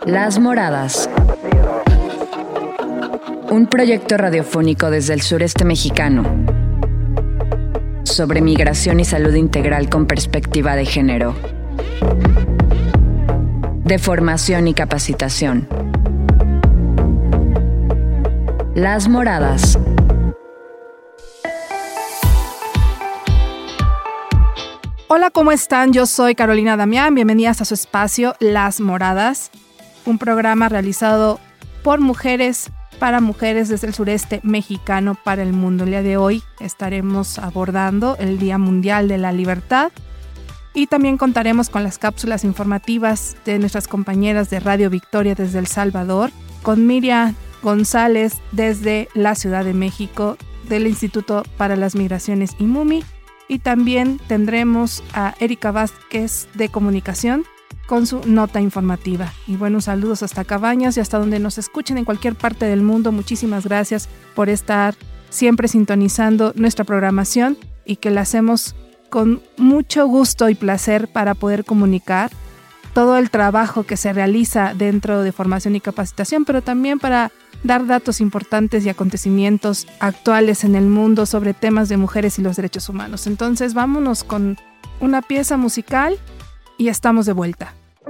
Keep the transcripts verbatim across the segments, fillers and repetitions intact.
Las Moradas. Un proyecto radiofónico desde el sureste mexicano sobre migración y salud integral con perspectiva de género, de formación y capacitación. Las Moradas. Hola, ¿cómo están? Yo soy Carolina Damián. Bienvenidas a su espacio Las Moradas, un programa realizado por mujeres, para mujeres desde el sureste mexicano para el mundo. El día de hoy estaremos abordando el Día Mundial de la Libertad y también contaremos con las cápsulas informativas de nuestras compañeras de Radio Victoria desde El Salvador, con Miriam González desde la Ciudad de México del Instituto para las Migraciones I M U M I, y también tendremos a Erika Vázquez de Comunicación con su nota informativa. Y buenos saludos hasta Cabañas y hasta donde nos escuchen en cualquier parte del mundo. Muchísimas gracias por estar siempre sintonizando nuestra programación y que la hacemos con mucho gusto y placer para poder comunicar todo el trabajo que se realiza dentro de formación y capacitación, pero también para dar datos importantes y acontecimientos actuales en el mundo sobre temas de mujeres y los derechos humanos. Entonces vámonos con una pieza musical y estamos de vuelta.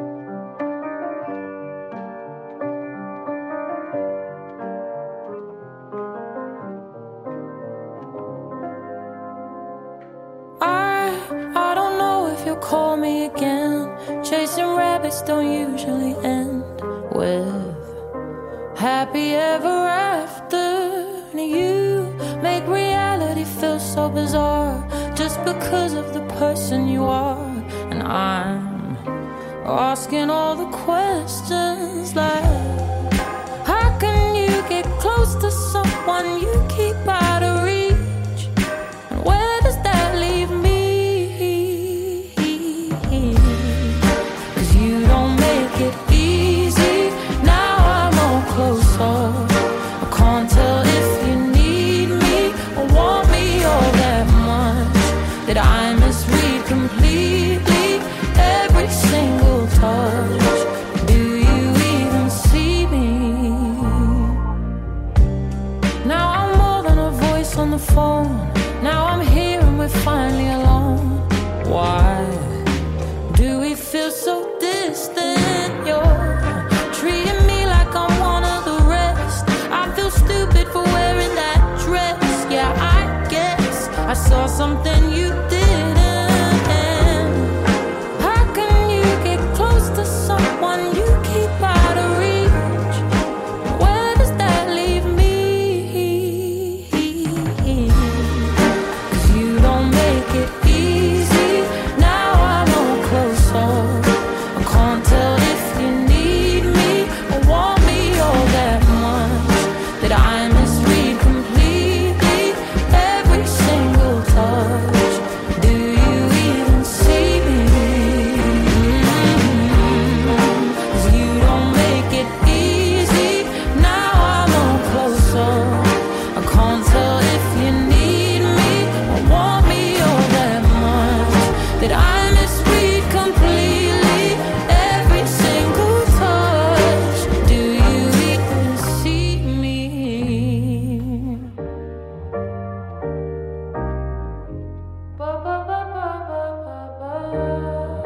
I, I don't know if you'll call me again. Chasing rabbits don't usually end with happy ever after. You make reality feel so bizarre just because of the person you are. And I'm asking all the questions like, how can you get close to someone you keep out of reach? And where does that leave me? 'Cause you don't make it easy. Now I'm all closer. I can't tell if you need me or want me all that much. Did I misread completely every single touch? Do you even see me? Now I'm more than a voice on the phone. Now I'm here and we're finally alone. Why do we feel so distant? You're treating me like I'm one of the rest. I feel stupid for wearing that dress. Yeah, I guess I saw something you didn't. How can you get close to someone you keep out of reach? Where does that leave me? 'Cause you don't make it easy. Now I'm all closer. I can't tell if you need me or want me all that much. Did I misread completely every single touch? Do you even see me? 'Cause you don't make it easy. Now I'm all closer. I can't tell if you need me or want me all that much. Did I misread completely every single touch? Do you even see me? Ba, ba, ba, ba, ba, ba, ba.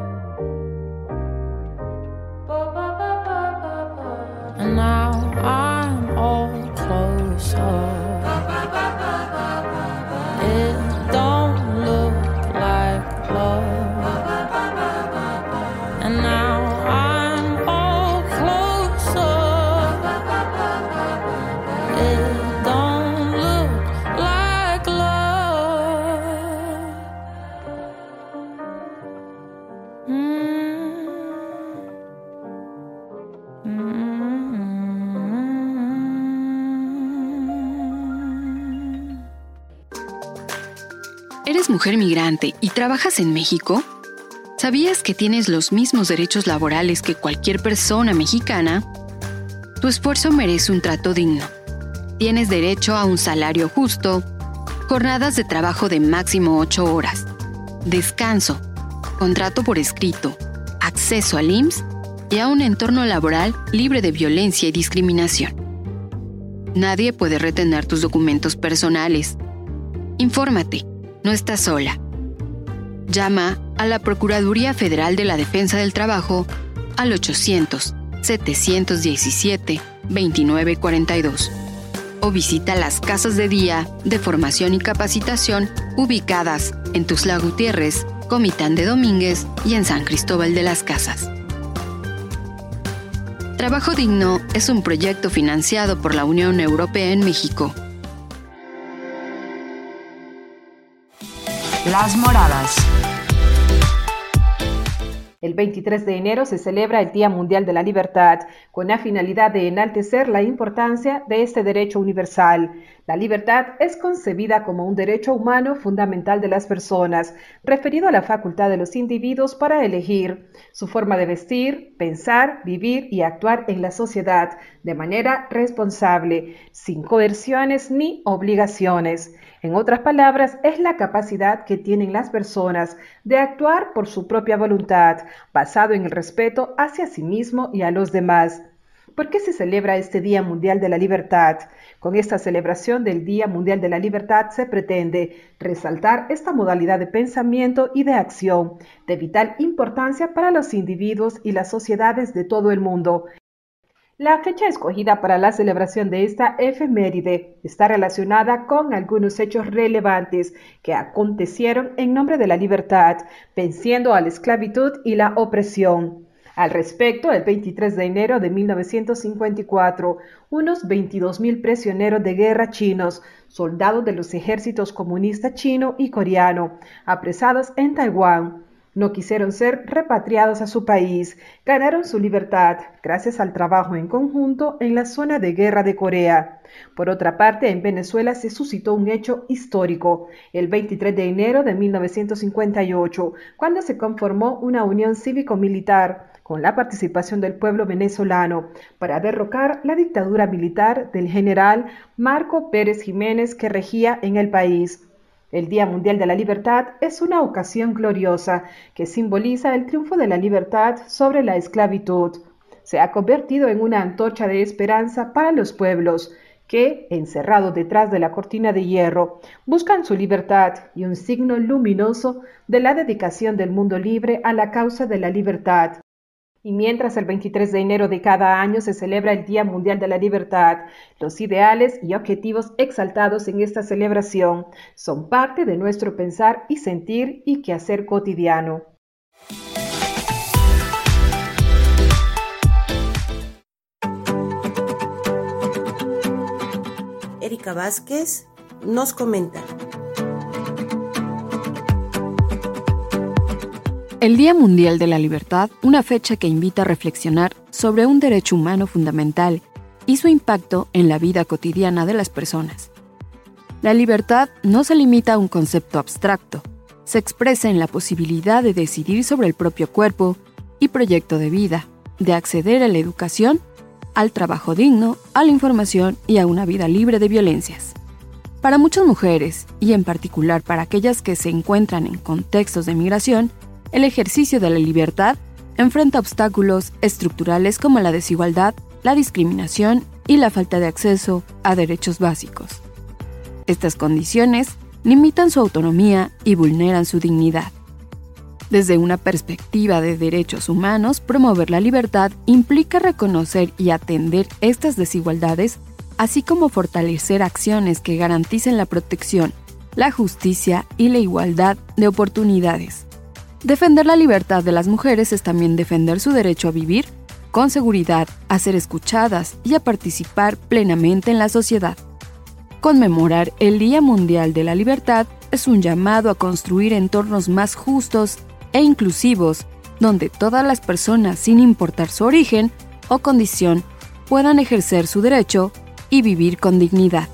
Ba, ba, ba, ba, ba, ba. And now I'm all closer. It don't look like love. And now I'm all closer. It don't look like love. Mm. Mm. ¿Eres mujer migrante y trabajas en México? ¿Sabías que tienes los mismos derechos laborales que cualquier persona mexicana? Tu esfuerzo merece un trato digno. Tienes derecho a un salario justo, jornadas de trabajo de máximo ocho horas, descanso, contrato por escrito, acceso al I M S S y a un entorno laboral libre de violencia y discriminación. Nadie puede retener tus documentos personales. Infórmate, no estás sola. Llama a la Procuraduría Federal de la Defensa del Trabajo al ochocientos, setecientos diecisiete, veintinueve cuarenta y dos o visita las casas de día de formación y capacitación ubicadas en Tuxtla Gutiérrez, Comitán de Domínguez y en San Cristóbal de las Casas. Trabajo Digno es un proyecto financiado por la Unión Europea en México. Las Moradas. El veintitrés de enero se celebra el Día Mundial de la Libertad, con la finalidad de enaltecer la importancia de este derecho universal. La libertad es concebida como un derecho humano fundamental de las personas, referido a la facultad de los individuos para elegir su forma de vestir, pensar, vivir y actuar en la sociedad de manera responsable, sin coerciones ni obligaciones. En otras palabras, es la capacidad que tienen las personas de actuar por su propia voluntad, basado en el respeto hacia sí mismo y a los demás. ¿Por qué se celebra este Día Mundial de la Libertad? Con esta celebración del Día Mundial de la Libertad se pretende resaltar esta modalidad de pensamiento y de acción de vital importancia para los individuos y las sociedades de todo el mundo. La fecha escogida para la celebración de esta efeméride está relacionada con algunos hechos relevantes que acontecieron en nombre de la libertad, venciendo a la esclavitud y la opresión. Al respecto, el veintitrés de enero de mil novecientos cincuenta y cuatro, unos veintidós mil prisioneros de guerra chinos, soldados de los ejércitos comunista chino y coreano, apresados en Taiwán, no quisieron ser repatriados a su país. Ganaron su libertad gracias al trabajo en conjunto en la zona de guerra de Corea. Por otra parte, en Venezuela se suscitó un hecho histórico, el veintitrés de enero de mil novecientos cincuenta y ocho, cuando se conformó una unión cívico-militar con la participación del pueblo venezolano para derrocar la dictadura militar del general Marco Pérez Jiménez que regía en el país. El Día Mundial de la Libertad es una ocasión gloriosa que simboliza el triunfo de la libertad sobre la esclavitud. Se ha convertido en una antorcha de esperanza para los pueblos que, encerrados detrás de la cortina de hierro, buscan su libertad y un signo luminoso de la dedicación del mundo libre a la causa de la libertad. Y mientras el veintitrés de enero de cada año se celebra el Día Mundial de la Libertad, los ideales y objetivos exaltados en esta celebración son parte de nuestro pensar y sentir y quehacer cotidiano. Erika Vázquez nos comenta. El Día Mundial de la Libertad, una fecha que invita a reflexionar sobre un derecho humano fundamental y su impacto en la vida cotidiana de las personas. La libertad no se limita a un concepto abstracto, se expresa en la posibilidad de decidir sobre el propio cuerpo y proyecto de vida, de acceder a la educación, al trabajo digno, a la información y a una vida libre de violencias. Para muchas mujeres, y en particular para aquellas que se encuentran en contextos de migración, el ejercicio de la libertad enfrenta obstáculos estructurales como la desigualdad, la discriminación y la falta de acceso a derechos básicos. Estas condiciones limitan su autonomía y vulneran su dignidad. Desde una perspectiva de derechos humanos, promover la libertad implica reconocer y atender estas desigualdades, así como fortalecer acciones que garanticen la protección, la justicia y la igualdad de oportunidades. Defender la libertad de las mujeres es también defender su derecho a vivir con seguridad, a ser escuchadas y a participar plenamente en la sociedad. Conmemorar el Día Mundial de la Libertad es un llamado a construir entornos más justos e inclusivos, donde todas las personas, sin importar su origen o condición, puedan ejercer su derecho y vivir con dignidad.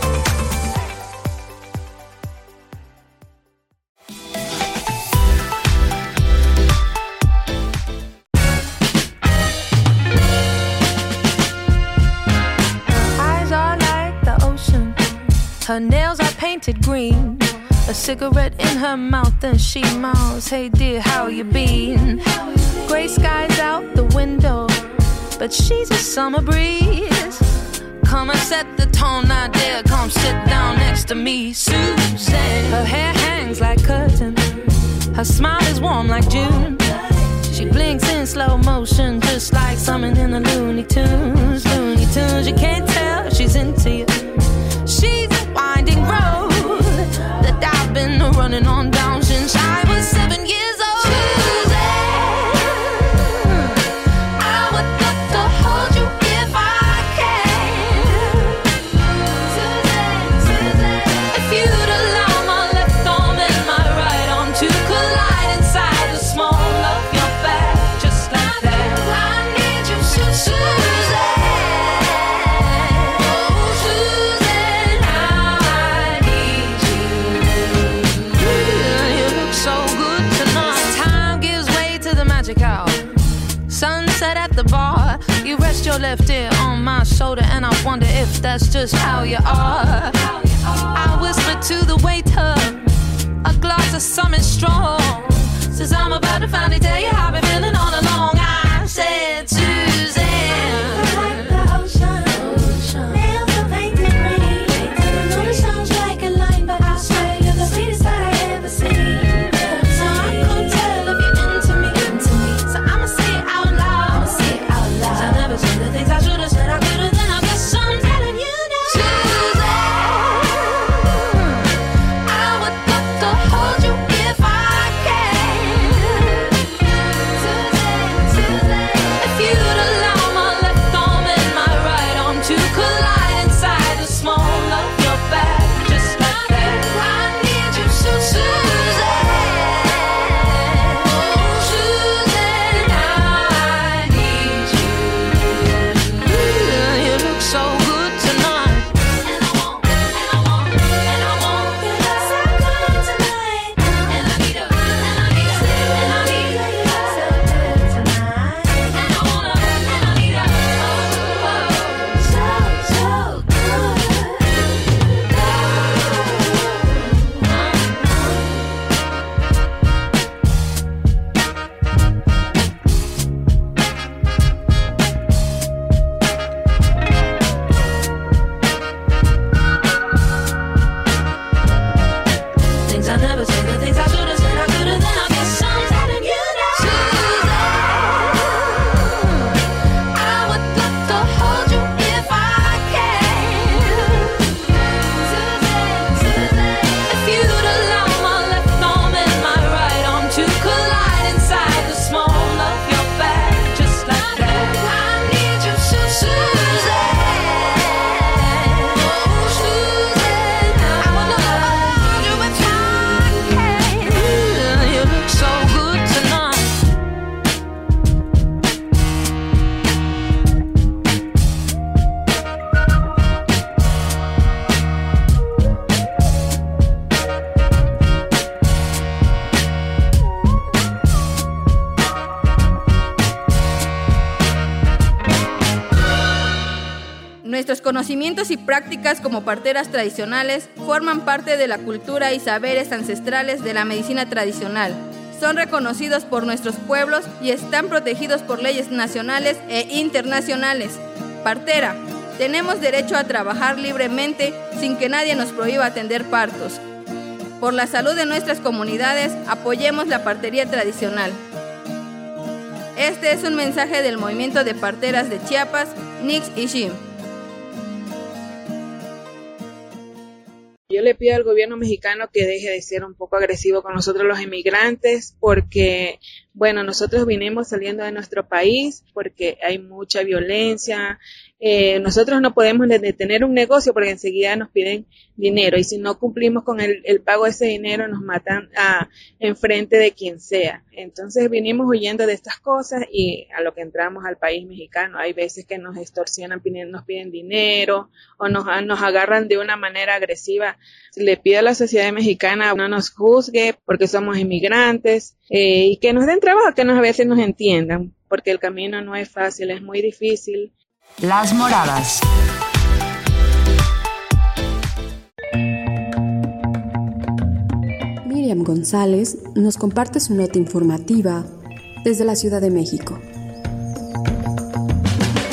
Her nails are painted green, a cigarette in her mouth and she mouths, hey dear, how you been? Gray skies out the window, but she's a summer breeze. Come and set the tone, now dear, come sit down next to me. Susan, her hair hangs like curtains, her smile is warm like June. She blinks in slow motion, just like something in the Looney Tunes. Looney Tunes, you can't tell she's into you. She's a winding road that I've been running on down since I was seven years old. Sunset at the bar, you rest your left ear on my shoulder, and I wonder if that's just how you are. I whisper to the waiter, a glass of something strong, says I'm about to finally tell you how I've been feeling all along. I said, Suzanne, like the ocean, ocean. Nails are painted green. I know it sounds like a line, but I swear you're the sweetest that I ever seen. So I can't tell if you're into me, into me. So I'ma say it out loud, say it out loud. I never said the things I should have said I could have, then I guess I'm telling you now. Suzanne, I would love to hold you if I can. Suzanne, Suzanne, if you'd allow my left arm and my right arm to collide inside the small of your back, just like that. I need you, so Suzanne, oh Suzanne, I need you. You look so good tonight, and I want, and I want, and I want. You look so good tonight, and I need a, and I need a, and I need you. You look so good tonight, and I wanna, and I need a, oh, so so good. Things I never said, the things I should have said I could have, then I guess I'm telling you now. Suzanne, I would love to hold you if I can. Suzanne, Suzanne, if you'd allow my left arm and my right arm to collide inside the small of your back, just like that. I need you, so Suzanne, oh Suzanne, I would love to hold you if I can. You look so good tonight. Nuestros conocimientos y prácticas como parteras tradicionales forman parte de la cultura y saberes ancestrales de la medicina tradicional. Son reconocidos por nuestros pueblos y están protegidos por leyes nacionales e internacionales. Partera, tenemos derecho a trabajar libremente sin que nadie nos prohíba atender partos. Por la salud de nuestras comunidades, apoyemos la partería tradicional. Este es un mensaje del movimiento de parteras de Chiapas, Nix y Shim. Yo le pido al gobierno mexicano que deje de ser un poco agresivo con nosotros los inmigrantes, porque, bueno, nosotros vinimos saliendo de nuestro país porque hay mucha violencia. Eh, nosotros no podemos detener un negocio porque enseguida nos piden dinero, y si no cumplimos con el, el pago de ese dinero nos matan a, en frente de quien sea. Entonces vinimos huyendo de estas cosas, y a lo que entramos al país mexicano hay veces que nos extorsionan, nos piden dinero o nos, nos agarran de una manera agresiva. Le pido a la sociedad mexicana que no nos juzgue porque somos inmigrantes, eh, y que nos den trabajo, que nos, a veces nos entiendan, porque el camino no es fácil, es muy difícil. Las Moradas. Miriam González nos comparte su nota informativa desde la Ciudad de México.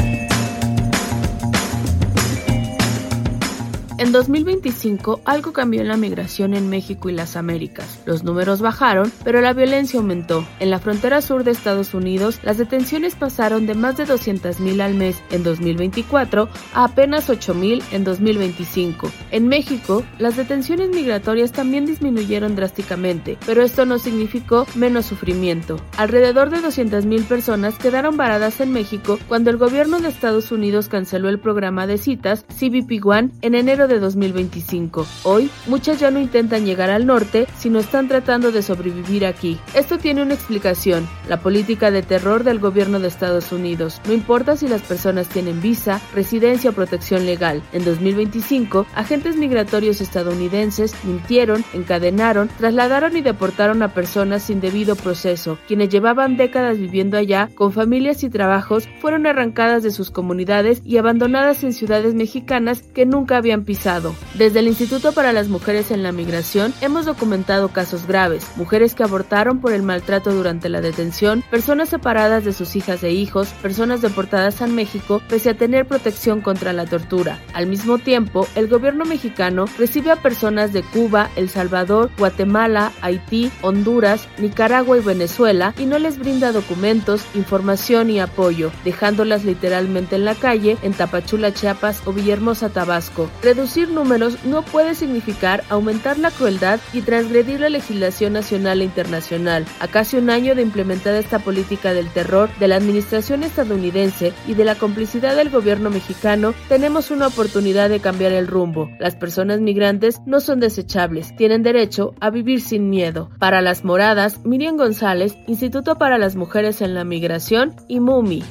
En dos mil veinticinco, algo cambió en la migración en México y las Américas. Los números bajaron, pero la violencia aumentó. En la frontera sur de Estados Unidos, las detenciones pasaron de más de doscientas mil al mes en dos mil veinticuatro a apenas ocho mil en dos mil veinticinco. En México, las detenciones migratorias también disminuyeron drásticamente, pero esto no significó menos sufrimiento. Alrededor de doscientas mil personas quedaron varadas en México cuando el gobierno de Estados Unidos canceló el programa de citas C B P uno en enero de dos mil veinticinco. Hoy, muchas ya no intentan llegar al norte, sino están tratando de sobrevivir aquí. Esto tiene una explicación: la política de terror del gobierno de Estados Unidos. No importa si las personas tienen visa, residencia o protección legal. En dos mil veinticinco, agentes migratorios estadounidenses mintieron, encadenaron, trasladaron y deportaron a personas sin debido proceso. Quienes llevaban décadas viviendo allá, con familias y trabajos, fueron arrancadas de sus comunidades y abandonadas en ciudades mexicanas que nunca habían pisado. Desde el Instituto para las Mujeres en la Migración hemos documentado casos graves: mujeres que abortaron por el maltrato durante la detención, personas separadas de sus hijas e hijos, personas deportadas a México pese a tener protección contra la tortura. Al mismo tiempo, el gobierno mexicano recibe a personas de Cuba, El Salvador, Guatemala, Haití, Honduras, Nicaragua y Venezuela y no les brinda documentos, información y apoyo, dejándolas literalmente en la calle en Tapachula, Chiapas o Villahermosa, Tabasco. Reducir números no puede significar aumentar la crueldad y transgredir la legislación nacional e internacional. A casi un año de implementada esta política del terror de la administración estadounidense y de la complicidad del gobierno mexicano, tenemos una oportunidad de cambiar el rumbo. Las personas migrantes no son desechables, tienen derecho a vivir sin miedo. Para Las Moradas, Miriam González, Instituto para las Mujeres en la Migración y MUMI.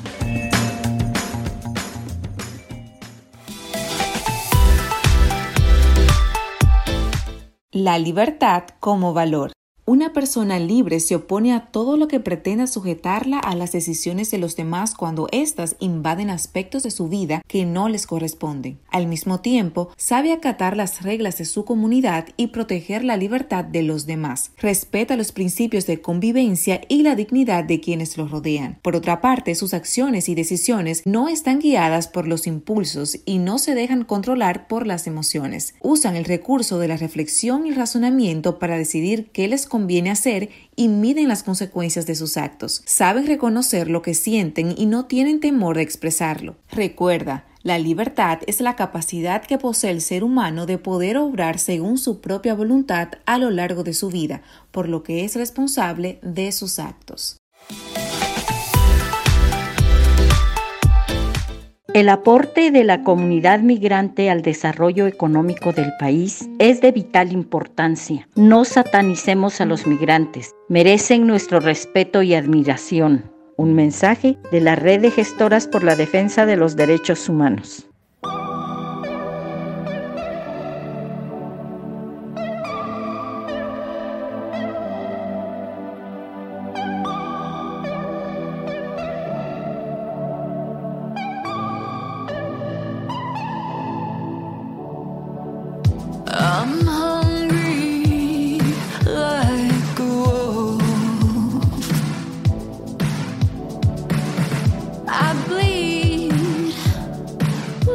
La libertad como valor. Una persona libre se opone a todo lo que pretenda sujetarla a las decisiones de los demás cuando éstas invaden aspectos de su vida que no les corresponden. Al mismo tiempo, sabe acatar las reglas de su comunidad y proteger la libertad de los demás. Respeta los principios de convivencia y la dignidad de quienes los rodean. Por otra parte, sus acciones y decisiones no están guiadas por los impulsos y no se dejan controlar por las emociones. Usan el recurso de la reflexión y razonamiento para decidir qué les conviene hacer y miden las consecuencias de sus actos. Saben reconocer lo que sienten y no tienen temor de expresarlo. Recuerda, la libertad es la capacidad que posee el ser humano de poder obrar según su propia voluntad a lo largo de su vida, por lo que es responsable de sus actos. El aporte de la comunidad migrante al desarrollo económico del país es de vital importancia. No satanicemos a los migrantes, merecen nuestro respeto y admiración. Un mensaje de la Red de Gestoras por la Defensa de los Derechos Humanos. I'm hungry like a wolf. I bleed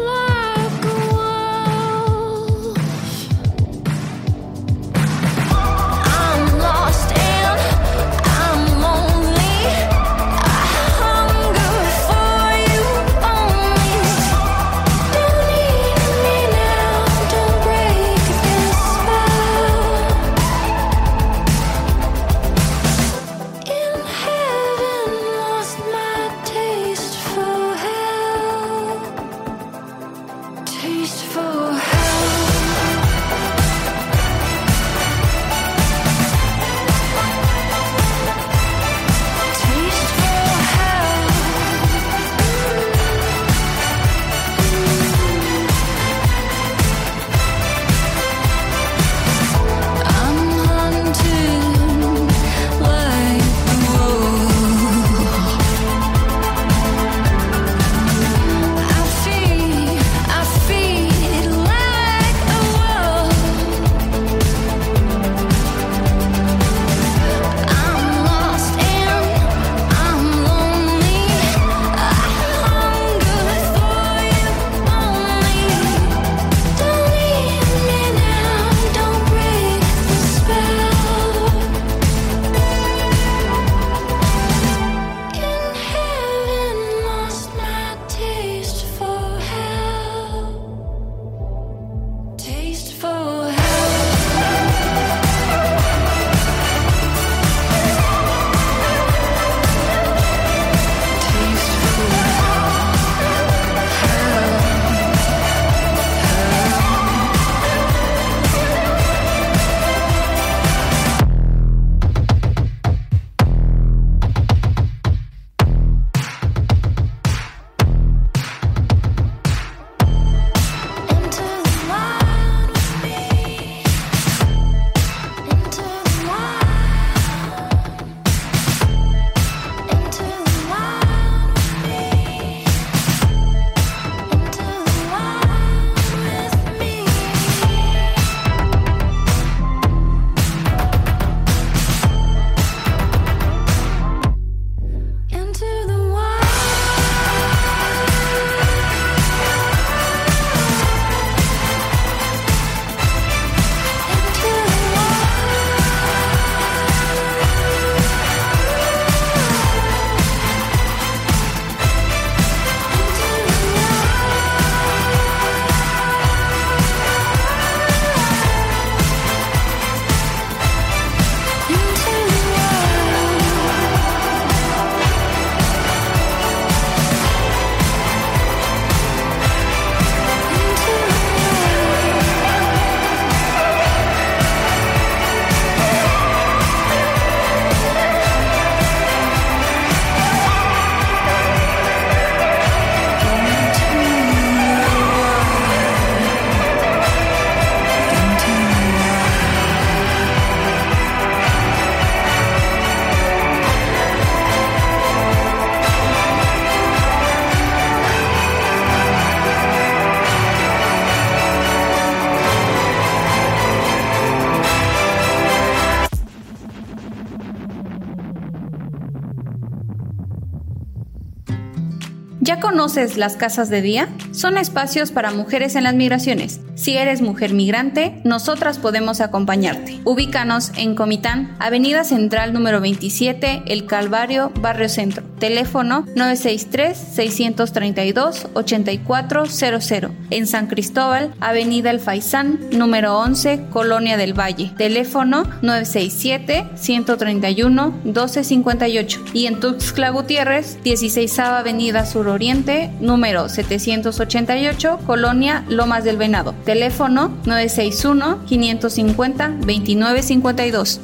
¿Ya conoces las casas de día? Son espacios para mujeres en las migraciones. Si eres mujer migrante, nosotras podemos acompañarte. Ubícanos en Comitán, Avenida Central número veintisiete, El Calvario, Barrio Centro. Teléfono nueve seis tres, seis tres dos, ocho cuatro cero cero. En San Cristóbal, Avenida El Faisán, número once, Colonia del Valle. Teléfono nueve seis siete, uno tres uno, uno dos cinco ocho. Y en Tuxtla Gutiérrez, dieciséisava Avenida Suroriente, número setecientos ochenta y ocho, Colonia Lomas del Venado. Teléfono nueve seis uno, cinco cinco cero, dos nueve cinco dos.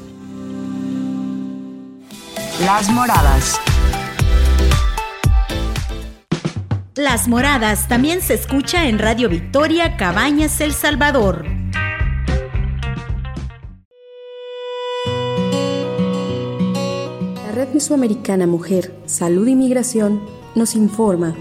Las Moradas. Las Moradas también se escucha en Radio Victoria, Cabañas, El Salvador. La Red Mesoamericana Mujer, Salud y Migración nos informa.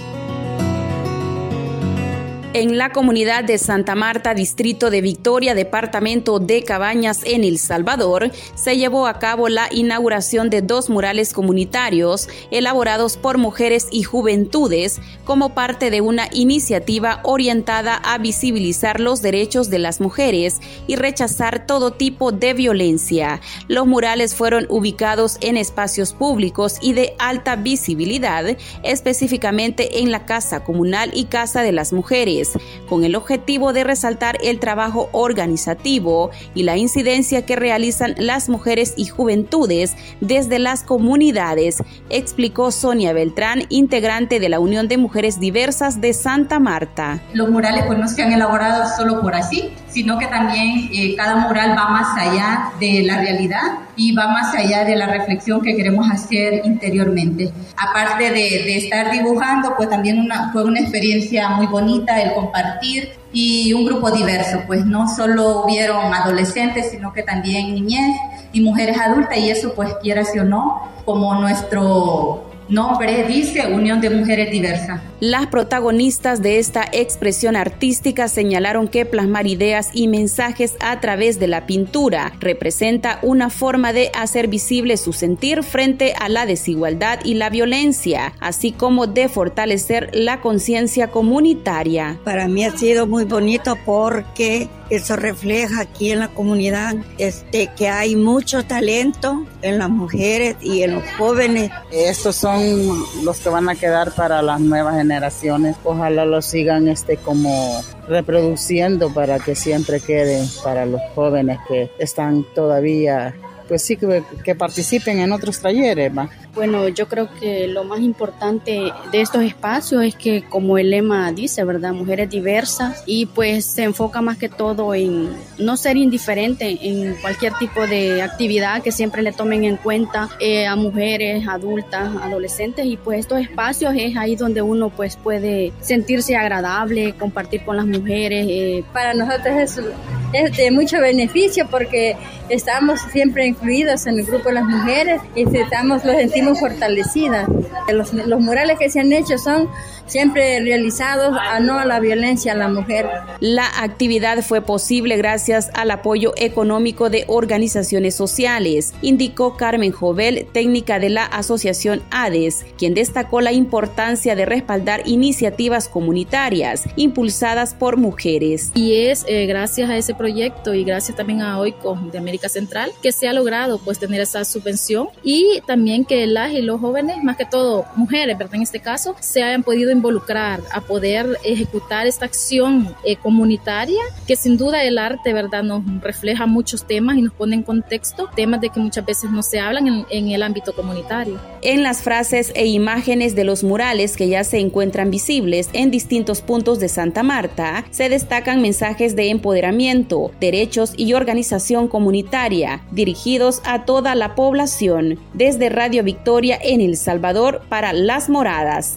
En la comunidad de Santa Marta, distrito de Victoria, departamento de Cabañas, en El Salvador, se llevó a cabo la inauguración de dos murales comunitarios elaborados por mujeres y juventudes como parte de una iniciativa orientada a visibilizar los derechos de las mujeres y rechazar todo tipo de violencia. Los murales fueron ubicados en espacios públicos y de alta visibilidad, específicamente en la Casa Comunal y Casa de las Mujeres, con el objetivo de resaltar el trabajo organizativo y la incidencia que realizan las mujeres y juventudes desde las comunidades, explicó Sonia Beltrán, integrante de la Unión de Mujeres Diversas de Santa Marta. Los murales pues no se han elaborado solo por así, sino que también eh, cada mural va más allá de la realidad y va más allá de la reflexión que queremos hacer interiormente. Aparte de, de estar dibujando, pues también una, fue una experiencia muy bonita el compartir y un grupo diverso, pues no solo hubieron adolescentes, sino que también niñez y mujeres adultas, y eso pues quiera sí o no, como nuestro nombre dice, Unión de Mujeres Diversas. Las protagonistas de esta expresión artística señalaron que plasmar ideas y mensajes a través de la pintura representa una forma de hacer visible su sentir frente a la desigualdad y la violencia, así como de fortalecer la conciencia comunitaria. Para mí ha sido muy bonito porque eso refleja aquí en la comunidad este, que hay mucho talento en las mujeres y en los jóvenes. Estos son los que van a quedar para las nuevas generaciones. Ojalá los sigan este, como reproduciendo para que siempre quede para los jóvenes que están todavía, pues sí, que, que participen en otros talleres, ¿va? Bueno, yo creo que lo más importante de estos espacios es que, como el lema dice, ¿verdad? Mujeres diversas, y pues se enfoca más que todo en no ser indiferente en cualquier tipo de actividad, que siempre le tomen en cuenta eh, a mujeres, adultas, adolescentes, y pues estos espacios es ahí donde uno pues puede sentirse agradable, compartir con las mujeres. Eh. Para nosotros es, es de mucho beneficio porque estamos siempre incluidos en el grupo de las mujeres y estamos, lo sentimos fortalecidas. Los, los murales que se han hecho son siempre realizados a no a la violencia a la mujer. La actividad fue posible gracias al apoyo económico de organizaciones sociales, indicó Carmen Jovel, técnica de la asociación ADES, quien destacó la importancia de respaldar iniciativas comunitarias impulsadas por mujeres. Y es eh, gracias a ese proyecto y gracias también a OICO de América Central que se ha logrado pues tener esa subvención, y también que las y los jóvenes, más que todo mujeres, ¿verdad? En este caso, se hayan podido involucrar a poder ejecutar esta acción eh, comunitaria, que sin duda el arte, ¿verdad?, nos refleja muchos temas y nos pone en contexto temas de que muchas veces no se hablan en, en el ámbito comunitario. En las frases e imágenes de los murales que ya se encuentran visibles en distintos puntos de Santa Marta, se destacan mensajes de empoderamiento, derechos y organización comunitaria dirigidos a toda la población. Desde Radio Victoria en El Salvador, para Las Moradas.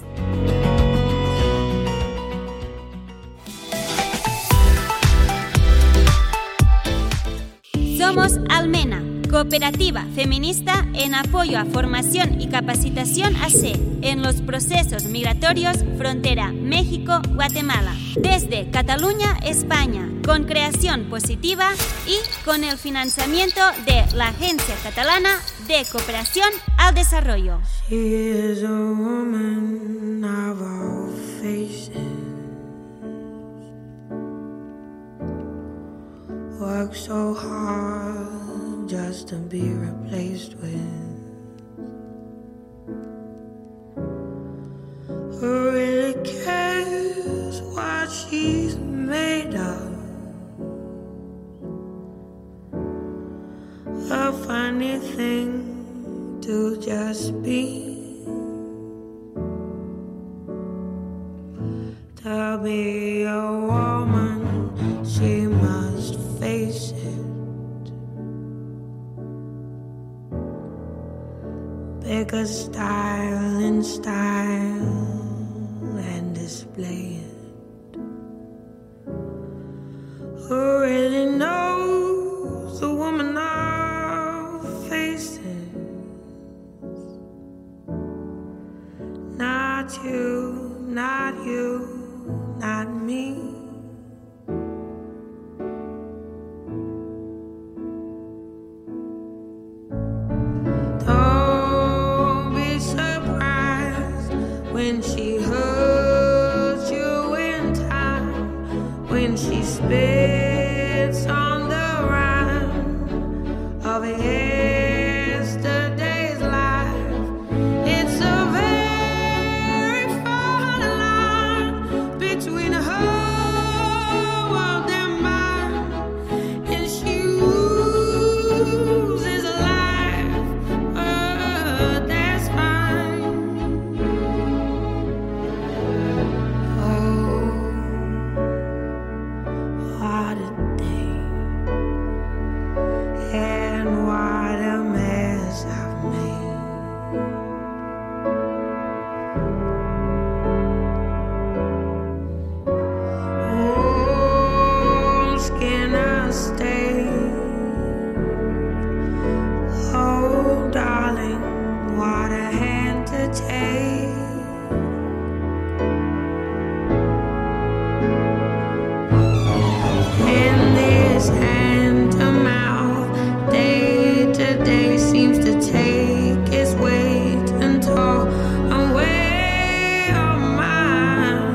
Somos Almena, cooperativa feminista en apoyo a formación y capacitación A C en los procesos migratorios frontera México-Guatemala, desde Cataluña, España, con creación positiva y con el financiamiento de la Agencia Catalana de Cooperación al Desarrollo. She is a woman, I so hard just to be replaced with. Who really cares what she's made of? A funny thing to just be. To be a woman, she must face it. Pick a style in style and display it. Who really knows the woman of faces? Not you, not you, not me. Don't be surprised when she hurts you in time, when she spits on the rhyme of yesterday's life. It's a very fine line between her world and mine, and she loses life, but that's fine. Oh, what a day, and what a mess I've made. Oh, can I stay? Oh, darling, what a hand to take. And this hand to mouth, day to day, seems to take its weight until I'm way on mine.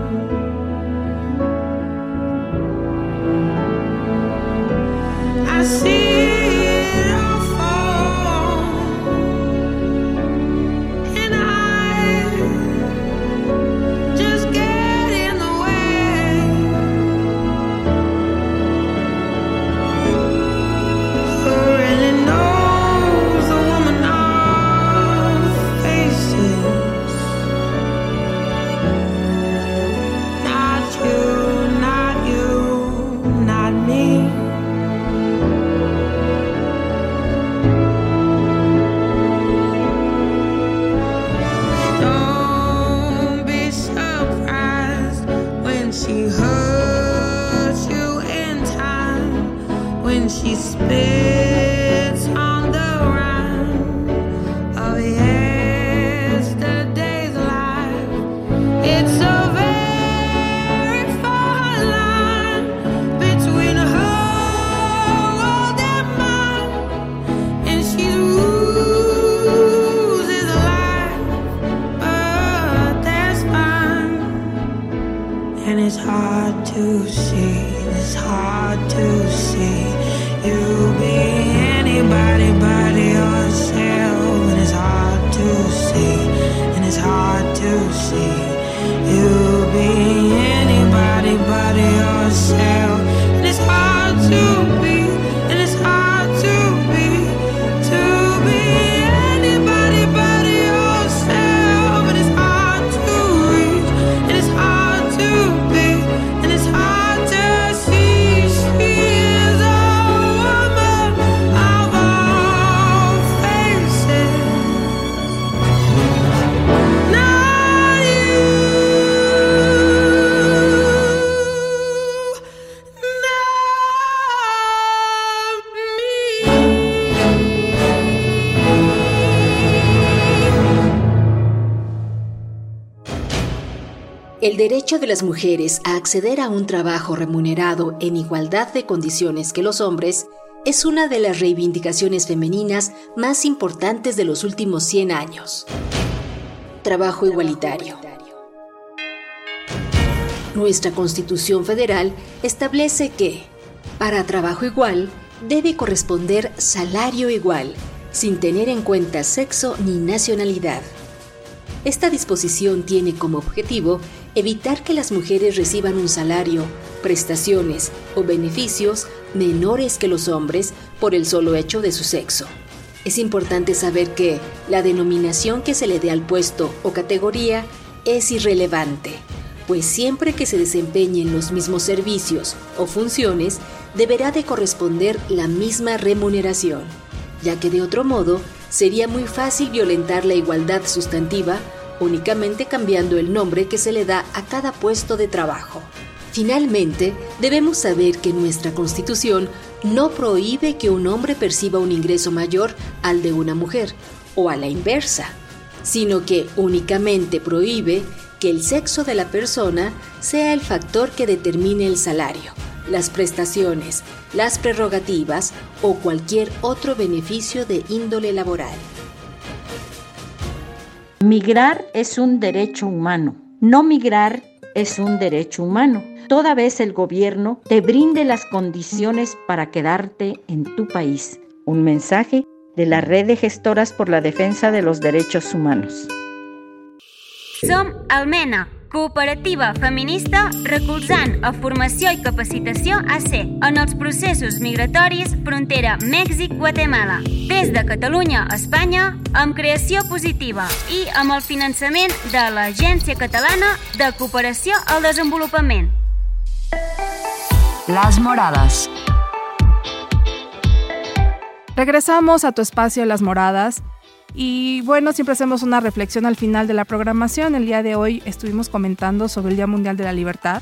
I see it all fall, and I just get in the way. Who really knows the woman of faces? Not you, not you, not me. Don't be surprised when she hurts you in time, when she spits on the rhyme of yesterday's life. It's a very fine line between her world and mine, and she loses life, but that's fine. And it's hard to see, it's hard to see you be anybody but yourself. And it's hard to see, and it's hard to see you be anybody but yourself. And it's hard to be, and it's hard to be, to be anybody but yourself. And it's hard to reach, and it's hard to be, and it's hard to see. She is a woman of all faces. Not you, El derecho de las mujeres a acceder a un trabajo remunerado en igualdad de condiciones que los hombres es una de las reivindicaciones femeninas más importantes de los últimos cien años. Trabajo igualitario. Nuestra Constitución Federal establece que Para trabajo igual, debe corresponder salario igual, sin tener en cuenta sexo ni nacionalidad. Esta disposición tiene como objetivo evitar que las mujeres reciban un salario, prestaciones o beneficios menores que los hombres por el solo hecho de su sexo. Es importante saber que la denominación que se le dé al puesto o categoría es irrelevante, pues siempre que se desempeñen los mismos servicios o funciones, deberá de corresponder la misma remuneración, ya que de otro modo sería muy fácil violentar la igualdad sustantiva únicamente cambiando el nombre que se le da a cada puesto de trabajo. Finalmente, debemos saber que nuestra Constitución no prohíbe que un hombre perciba un ingreso mayor al de una mujer, o a la inversa, sino que únicamente prohíbe que el sexo de la persona sea el factor que determine el salario, las prestaciones, las prerrogativas o cualquier otro beneficio de índole laboral. Migrar es un derecho humano. No migrar es un derecho humano, toda vez el gobierno te brinde las condiciones para quedarte en tu país. Un mensaje de la Red de Gestoras por la Defensa de los Derechos Humanos. Som Almena, cooperativa feminista recolzant a formació i capacitació A C en els processos migratoris frontera Mèxic-Guatemala. Des de Catalunya a Espanya, amb creació positiva i amb el finançament de l'Agència Catalana de Cooperació al Desenvolupament. Las Moradas. Regresamos a tu espacio Las Moradas. Y bueno, siempre hacemos una reflexión al final de la programación. El día de hoy estuvimos comentando sobre el Día Mundial de la Libertad.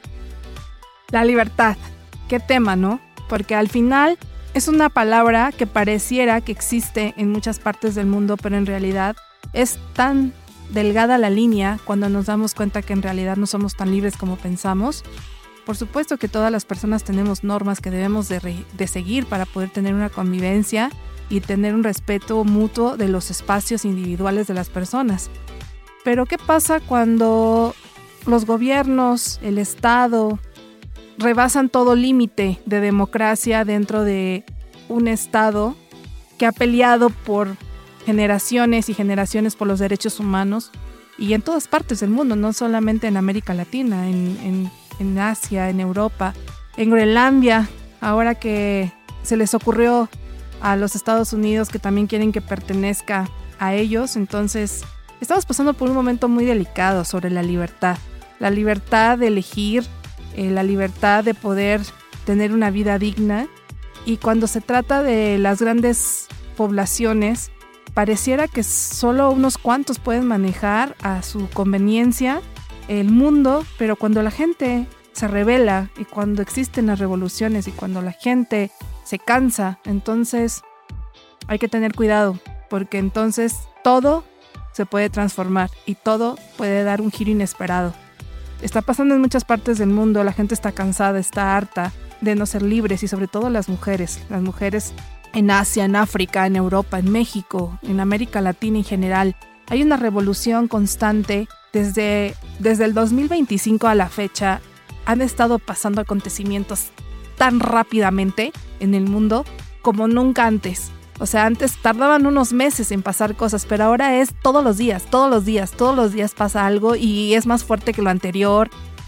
La libertad, qué tema, ¿no? Porque al final es una palabra que pareciera que existe en muchas partes del mundo, pero en realidad es tan delgada la línea cuando nos damos cuenta que en realidad no somos tan libres como pensamos. Por supuesto que todas las personas tenemos normas que debemos de, re- de seguir para poder tener una convivencia y tener un respeto mutuo de los espacios individuales de las personas. Pero ¿qué pasa cuando los gobiernos, el Estado, rebasan todo límite de democracia dentro de un Estado que ha peleado por generaciones y generaciones por los derechos humanos y en todas partes del mundo, no solamente en América Latina, en, en, en Asia, en Europa, en Groenlandia, ahora que se les ocurrió a los Estados Unidos que también quieren que pertenezca a ellos. Entonces, estamos pasando por un momento muy delicado sobre la libertad. La libertad de elegir, eh, la libertad de poder tener una vida digna. Y cuando se trata de las grandes poblaciones, pareciera que solo unos cuantos pueden manejar a su conveniencia el mundo, pero cuando la gente se rebela y cuando existen las revoluciones y cuando la gente se cansa, entonces hay que tener cuidado, porque entonces todo se puede transformar y todo puede dar un giro inesperado. Está pasando en muchas partes del mundo, la gente está cansada, está harta de no ser libres y sobre todo las mujeres, las mujeres en Asia, en África, en Europa, en México, en América Latina en general. Hay una revolución constante desde, desde el dos mil veinticinco a la fecha. Han estado pasando acontecimientos tan rápidamente en el mundo como nunca antes. O sea, antes tardaban unos meses en pasar cosas, pero ahora es todos los días, todos los días, todos los días pasa algo y es más fuerte que lo anterior.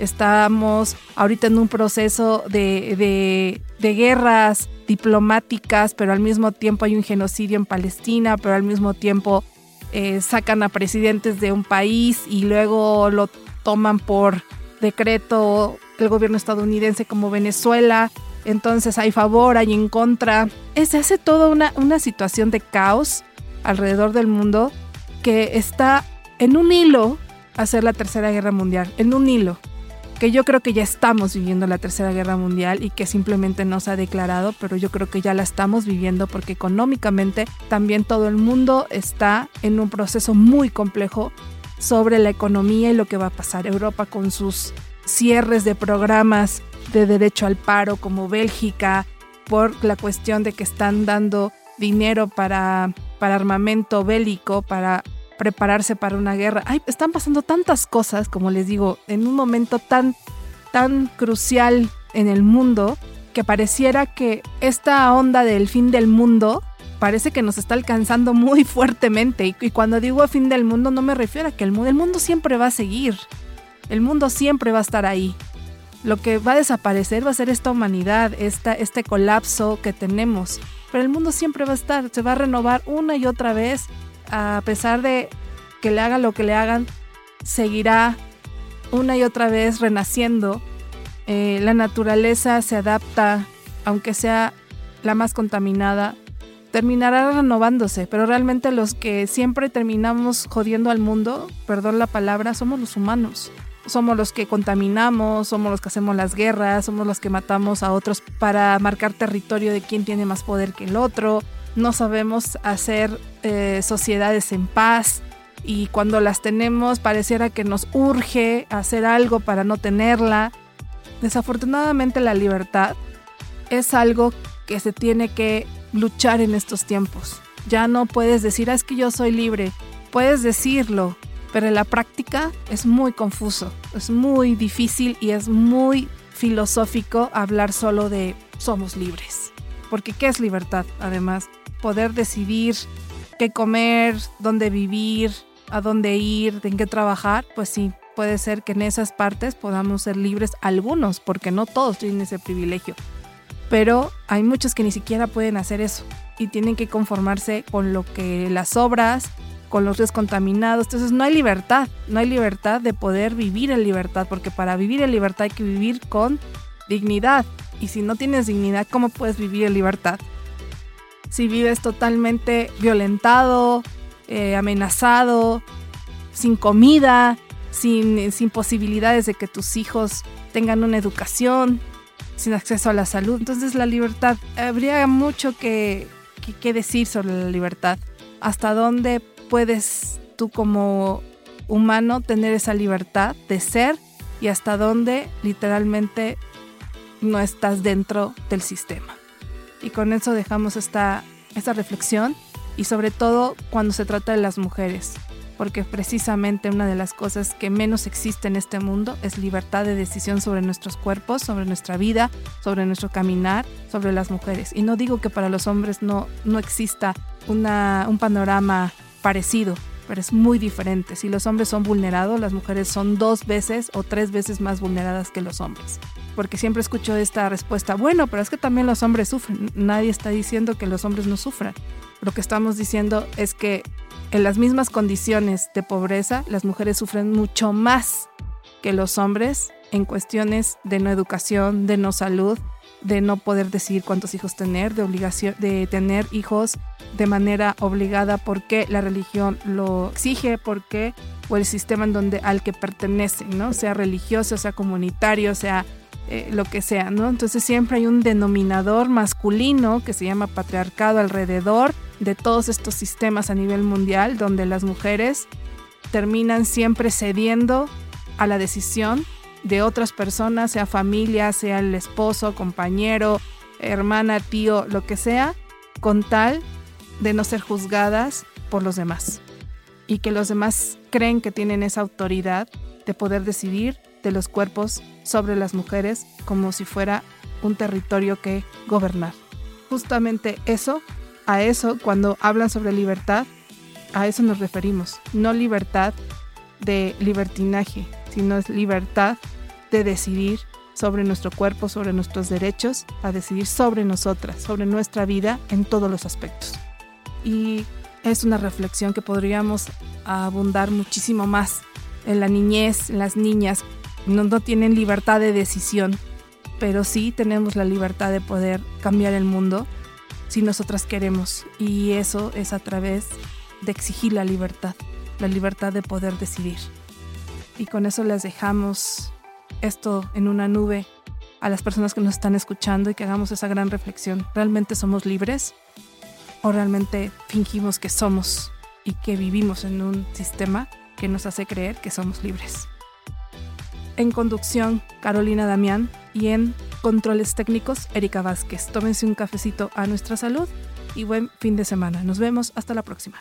Estamos ahorita en un proceso de, de, de guerras diplomáticas, pero al mismo tiempo hay un genocidio en Palestina, pero al mismo tiempo eh, sacan a presidentes de un país y luego lo toman por decreto el gobierno estadounidense como Venezuela. Entonces hay favor, hay en contra. Se hace toda una, una situación de caos alrededor del mundo que está en un hilo a hacer la Tercera Guerra Mundial, en un hilo. Que yo creo que ya estamos viviendo la Tercera Guerra Mundial y que simplemente no se ha declarado, pero yo creo que ya la estamos viviendo porque económicamente también todo el mundo está en un proceso muy complejo sobre la economía y lo que va a pasar. Europa con sus cierres de programas de derecho al paro como Bélgica por la cuestión de que están dando dinero para, para armamento bélico, para prepararse para una guerra. Ay, están pasando tantas cosas, como les digo, en un momento tan, tan crucial en el mundo que pareciera que esta onda del fin del mundo parece que nos está alcanzando muy fuertemente. Y, y cuando digo fin del mundo no me refiero a que el mundo, el mundo siempre va a seguir. El mundo siempre va a estar ahí. Lo que va a desaparecer va a ser esta humanidad, esta, este colapso que tenemos. Pero el mundo siempre va a estar, se va a renovar una y otra vez. A pesar de que le hagan lo que le hagan, seguirá una y otra vez renaciendo. Eh, la naturaleza se adapta, aunque sea la más contaminada, terminará renovándose, pero realmente los que siempre terminamos jodiendo al mundo, perdón la palabra, somos los humanos. Somos los que contaminamos, somos los que hacemos las guerras, somos los que matamos a otros para marcar territorio de quién tiene más poder que el otro. No sabemos hacer eh, sociedades en paz y cuando las tenemos pareciera que nos urge hacer algo para no tenerla. Desafortunadamente la libertad es algo que se tiene que luchar en estos tiempos. Ya no puedes decir, ah, es que yo soy libre. Puedes decirlo, pero en la práctica es muy confuso, es muy difícil y es muy filosófico hablar solo de somos libres. Porque ¿qué es libertad? Además, poder decidir qué comer, dónde vivir, a dónde ir, en qué trabajar, pues sí, puede ser que en esas partes podamos ser libres algunos, porque no todos tienen ese privilegio. Pero hay muchos que ni siquiera pueden hacer eso y tienen que conformarse con lo que las obras, con los ríos contaminados. Entonces no hay libertad, no hay libertad de poder vivir en libertad, porque para vivir en libertad hay que vivir con dignidad. Y si no tienes dignidad, ¿cómo puedes vivir en libertad? Si vives totalmente violentado, eh, amenazado, sin comida, sin, sin posibilidades de que tus hijos tengan una educación, sin acceso a la salud. Entonces la libertad, habría mucho que, que, que decir sobre la libertad. ¿Hasta dónde puedes tú como humano tener esa libertad de ser y hasta dónde literalmente no estás dentro del sistema? Y con eso dejamos esta, esta reflexión y sobre todo cuando se trata de las mujeres, porque precisamente una de las cosas que menos existe en este mundo es libertad de decisión sobre nuestros cuerpos, sobre nuestra vida, sobre nuestro caminar, sobre las mujeres. Y no digo que para los hombres no, no exista una, un panorama parecido, pero es muy diferente. Si los hombres son vulnerados, las mujeres son dos veces o tres veces más vulneradas que los hombres. Porque siempre escucho esta respuesta, bueno, pero es que también los hombres sufren. Nadie está diciendo que los hombres no sufran. Lo que estamos diciendo es que en las mismas condiciones de pobreza, las mujeres sufren mucho más que los hombres en cuestiones de no educación, de no salud, de no poder decidir cuántos hijos tener, de obligación de tener hijos de manera obligada porque la religión lo exige, porque o el sistema en donde al que pertenecen, ¿no? Sea religioso, sea comunitario, sea eh, lo que sea, ¿no? Entonces siempre hay un denominador masculino que se llama patriarcado alrededor de todos estos sistemas a nivel mundial, donde las mujeres terminan siempre cediendo a la decisión de otras personas, sea familia, sea el esposo, compañero, hermana, tío, lo que sea, con tal de no ser juzgadas por los demás. Y que los demás creen que tienen esa autoridad de poder decidir de los cuerpos sobre las mujeres como si fuera un territorio que gobernar. Justamente eso, a eso, cuando hablan sobre libertad, a eso nos referimos. No libertad de libertinaje, sino es libertad de decidir sobre nuestro cuerpo, sobre nuestros derechos, a decidir sobre nosotras, sobre nuestra vida en todos los aspectos. Y es una reflexión que podríamos abundar muchísimo más. En la niñez, las niñas no, no tienen libertad de decisión, pero sí tenemos la libertad de poder cambiar el mundo si nosotras queremos. Y eso es a través de exigir la libertad, la libertad de poder decidir. Y con eso les dejamos esto en una nube a las personas que nos están escuchando y que hagamos esa gran reflexión. ¿Realmente somos libres? ¿O realmente fingimos que somos y que vivimos en un sistema que nos hace creer que somos libres? En conducción, Carolina Damián, y en controles técnicos, Erika Vázquez. Tómense un cafecito a nuestra salud y buen fin de semana. Nos vemos hasta la próxima.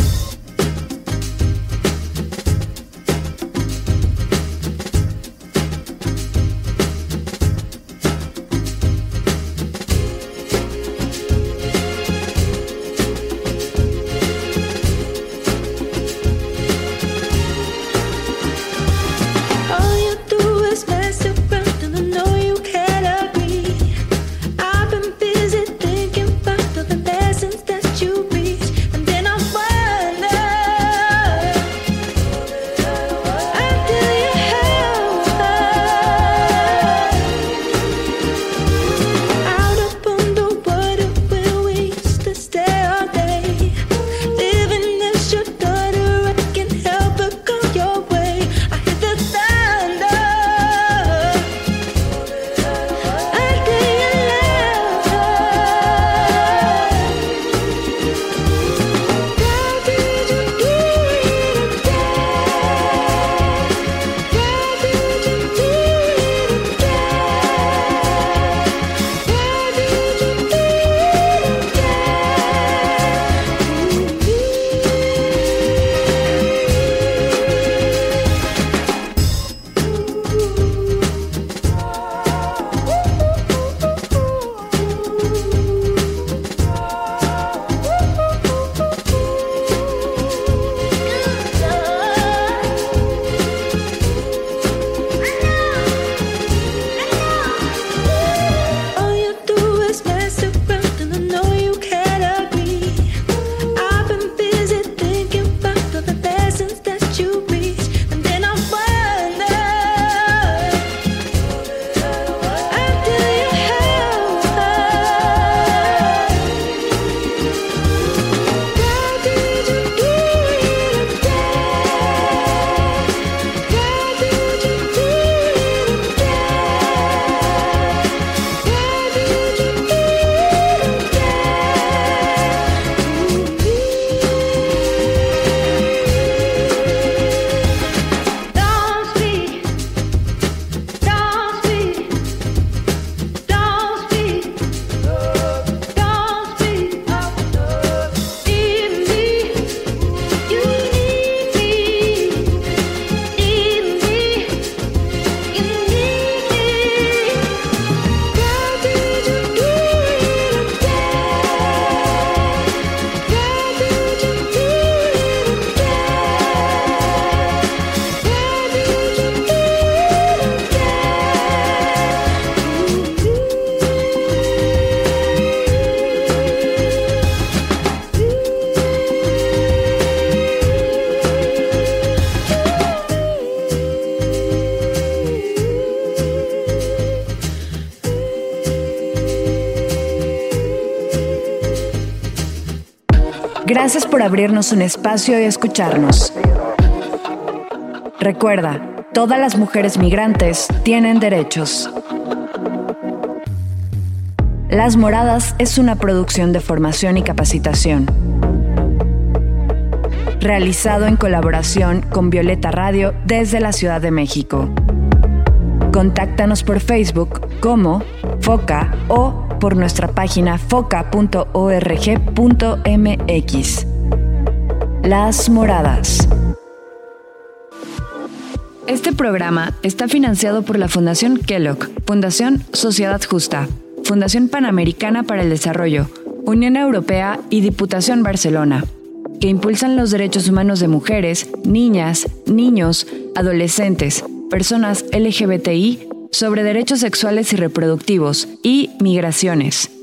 Gracias por abrirnos un espacio y escucharnos. Recuerda, todas las mujeres migrantes tienen derechos. Las Moradas es una producción de formación y capacitación. Realizado en colaboración con Violeta Radio desde la Ciudad de México. Contáctanos por Facebook como Foca o por nuestra página foca punto org punto mx. Las Moradas. Este programa está financiado por la Fundación Kellogg, Fundación Sociedad Justa, Fundación Panamericana para el Desarrollo, Unión Europea y Diputación Barcelona, que impulsan los derechos humanos de mujeres, niñas, niños, adolescentes, personas L G B T I, sobre derechos sexuales y reproductivos y migraciones.